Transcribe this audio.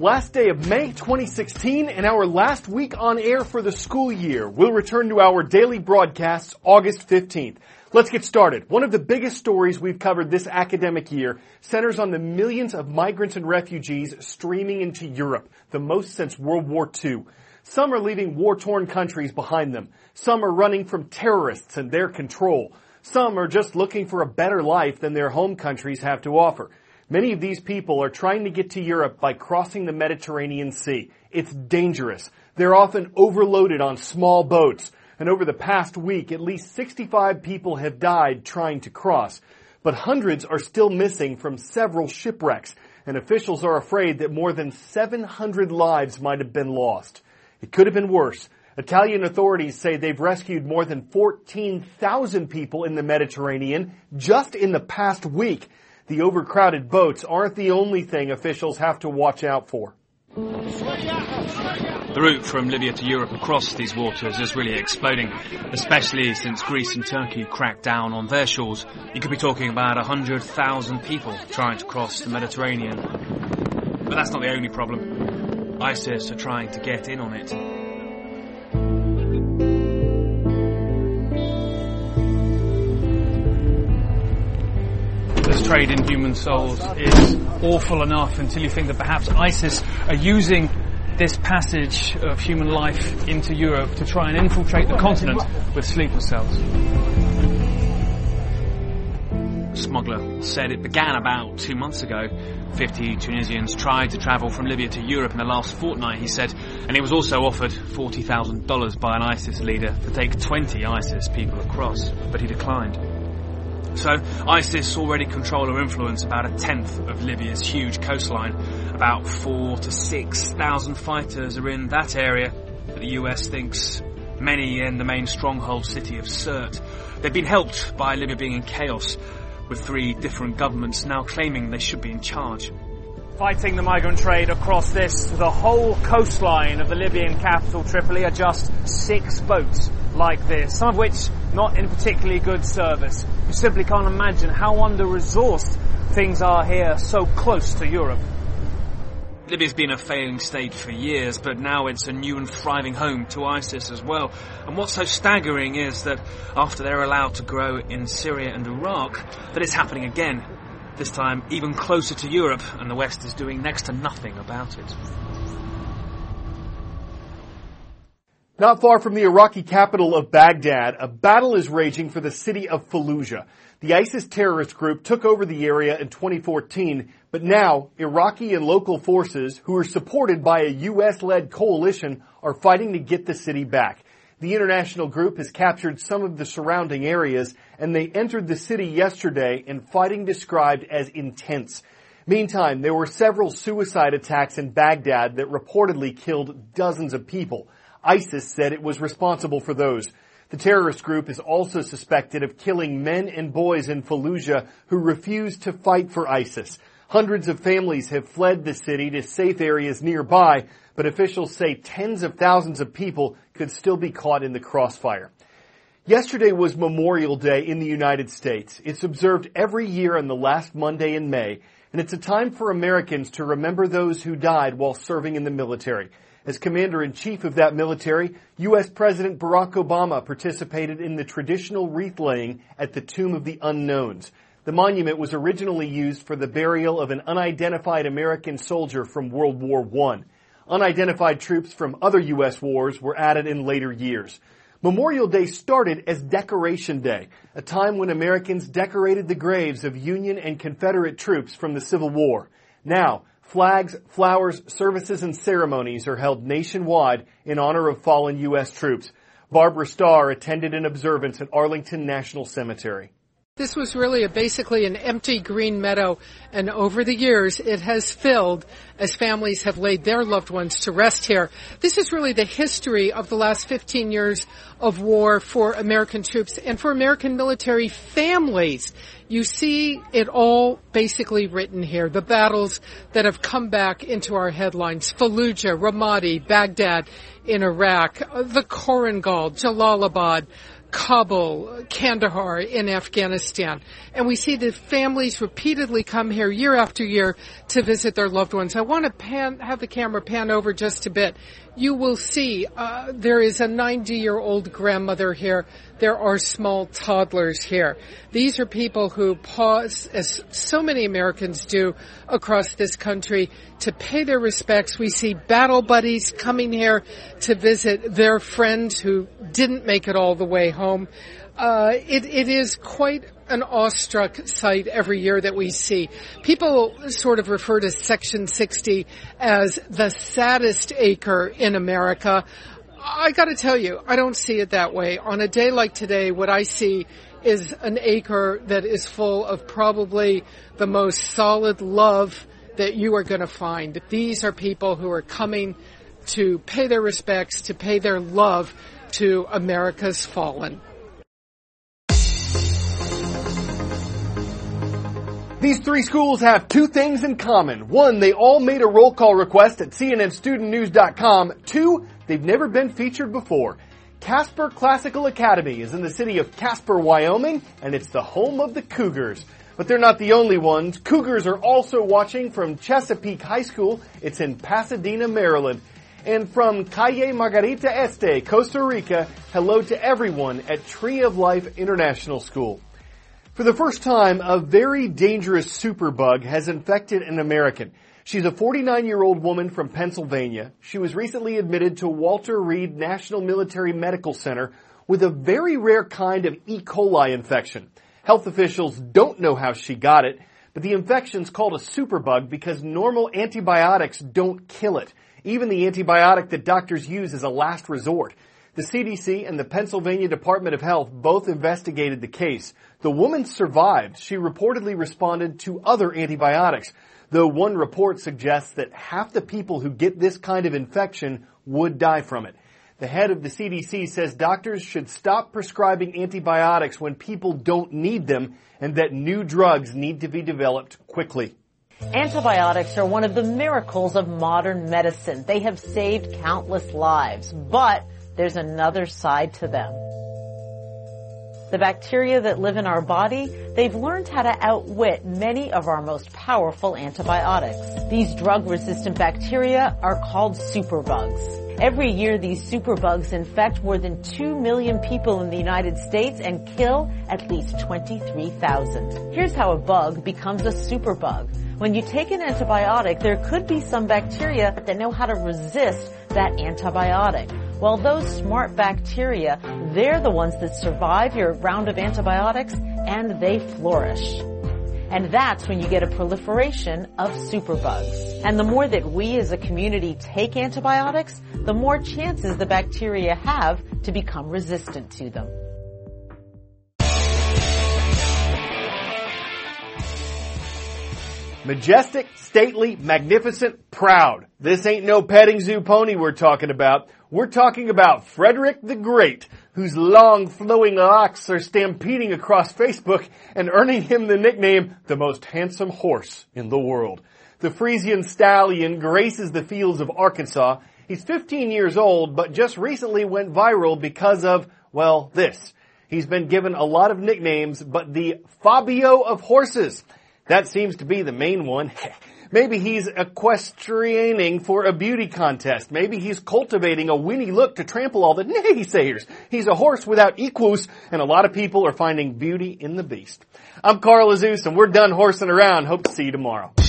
last day of May 2016 and our last week on air for the school year. We'll return to our daily broadcasts August 15th. Let's get started. One of the biggest stories we've covered this academic year centers on the millions of migrants and refugees streaming into Europe, the most since World War II. Some are leaving war-torn countries behind them. Some are running from terrorists and their control. Some are just looking for a better life than their home countries have to offer. Many of these people are trying to get to Europe by crossing the Mediterranean Sea. It's dangerous. They're often overloaded on small boats. And over the past week, at least 65 people have died trying to cross. But hundreds are still missing from several shipwrecks. And officials are afraid that more than 700 lives might have been lost. It could have been worse. Italian authorities say they've rescued more than 14,000 people in the Mediterranean just in the past week. The overcrowded boats aren't the only thing officials have to watch out for. The route from Libya to Europe across these waters is really exploding, especially since Greece and Turkey cracked down on their shores. You could be talking about 100,000 people trying to cross the Mediterranean. But that's not the only problem. ISIS are trying to get in on it. This trade in human souls is awful enough until you think that perhaps ISIS are using this passage of human life into Europe to try and infiltrate the continent with sleeper cells. The smuggler said it began about 2 months ago. 50 Tunisians tried to travel from Libya to Europe in the last fortnight, he said, and he was also offered $40,000 by an ISIS leader to take 20 ISIS people across, but he declined. So ISIS already control or influence about 1/10 of Libya's huge coastline. About 4,000 to 6,000 fighters are in that area, but the US thinks many in the main stronghold city of Sirte. They've been helped by Libya being in chaos, with 3 different governments now claiming they should be in charge. Fighting the migrant trade across the whole coastline of the Libyan capital Tripoli are just 6 boats like this, some of which not in particularly good service. You simply can't imagine how under-resourced things are here so close to Europe. Libya's been a failing state for years, but now it's a new and thriving home to ISIS as well. And what's so staggering is that after they're allowed to grow in Syria and Iraq, that it's happening again. This time even closer to Europe, and the West is doing next to nothing about it. Not far from the Iraqi capital of Baghdad, a battle is raging for the city of Fallujah. The ISIS terrorist group took over the area in 2014, but now Iraqi and local forces, who are supported by a U.S.-led coalition, are fighting to get the city back. The international group has captured some of the surrounding areas, and they entered the city yesterday in fighting described as intense. Meantime, there were several suicide attacks in Baghdad that reportedly killed dozens of people. ISIS said it was responsible for those. The terrorist group is also suspected of killing men and boys in Fallujah who refused to fight for ISIS. Hundreds of families have fled the city to safe areas nearby, but officials say tens of thousands of people could still be caught in the crossfire. Yesterday was Memorial Day in the United States. It's observed every year on the last Monday in May, and it's a time for Americans to remember those who died while serving in the military. As Commander-in-Chief of that military, U.S. President Barack Obama participated in the traditional wreath-laying at the Tomb of the Unknowns. The monument was originally used for the burial of an unidentified American soldier from World War I. Unidentified troops from other U.S. wars were added in later years. Memorial Day started as Decoration Day, a time when Americans decorated the graves of Union and Confederate troops from the Civil War. Now, flags, flowers, services, and ceremonies are held nationwide in honor of fallen U.S. troops. Barbara Starr attended an observance at Arlington National Cemetery. This was really basically an empty green meadow, and over the years it has filled as families have laid their loved ones to rest here. This is really the history of the last 15 years of war for American troops and for American military families. You see it all basically written here, the battles that have come back into our headlines. Fallujah, Ramadi, Baghdad in Iraq, the Korangal, Jalalabad, Kabul, Kandahar in Afghanistan. And we see the families repeatedly come here year after year to visit their loved ones. I want to have the camera pan over just a bit. You will see there is a 90-year-old grandmother here. There are small toddlers here. These are people who pause, as so many Americans do across this country, to pay their respects. We see battle buddies coming here to visit their friends who didn't make it all the way home. It is quite an awestruck sight every year that we see. People sort of refer to Section 60 as the saddest acre in America. I got to tell you, I don't see it that way. On a day like today, what I see is an acre that is full of probably the most solid love that you are going to find. These are people who are coming to pay their respects, to pay their love to America's fallen. These three schools have two things in common. One, they all made a roll call request at CNNStudentNews.com. Two, they've never been featured before. Casper Classical Academy is in the city of Casper, Wyoming, and it's the home of the Cougars. But they're not the only ones. Cougars are also watching from Chesapeake High School. It's in Pasadena, Maryland. And from Calle Margarita Este, Costa Rica, hello to everyone at Tree of Life International School. For the first time, a very dangerous superbug has infected an American. She's a 49-year-old woman from Pennsylvania. She was recently admitted to Walter Reed National Military Medical Center with a very rare kind of E. coli infection. Health officials don't know how she got it, but the infection's called a superbug because normal antibiotics don't kill it, even the antibiotic that doctors use as a last resort. The CDC and the Pennsylvania Department of Health both investigated the case. The woman survived. She reportedly responded to other antibiotics, though one report suggests that half the people who get this kind of infection would die from it. The head of the CDC says doctors should stop prescribing antibiotics when people don't need them and that new drugs need to be developed quickly. Antibiotics are one of the miracles of modern medicine. They have saved countless lives, but there's another side to them. The bacteria that live in our body, they've learned how to outwit many of our most powerful antibiotics. These drug-resistant bacteria are called superbugs. Every year, these superbugs infect more than 2 million people in the United States and kill at least 23,000. Here's how a bug becomes a superbug. When you take an antibiotic, there could be some bacteria that know how to resist that antibiotic. Well, those smart bacteria, they're the ones that survive your round of antibiotics, and they flourish. And that's when you get a proliferation of superbugs. And the more that we as a community take antibiotics, the more chances the bacteria have to become resistant to them. Majestic, stately, magnificent, proud. This ain't no petting zoo pony we're talking about. We're talking about Frederick the Great, whose long flowing locks are stampeding across Facebook and earning him the nickname, the most handsome horse in the world. The Friesian stallion graces the fields of Arkansas. He's 15 years old, but just recently went viral because of, well, this. He's been given a lot of nicknames, but the Fabio of horses. That seems to be the main one. Maybe he's equestrianing for a beauty contest. Maybe he's cultivating a winny look to trample all the naysayers. He's a horse without equus, and a lot of people are finding beauty in the beast. I'm Carl Azuz, and we're done horsing around. Hope to see you tomorrow.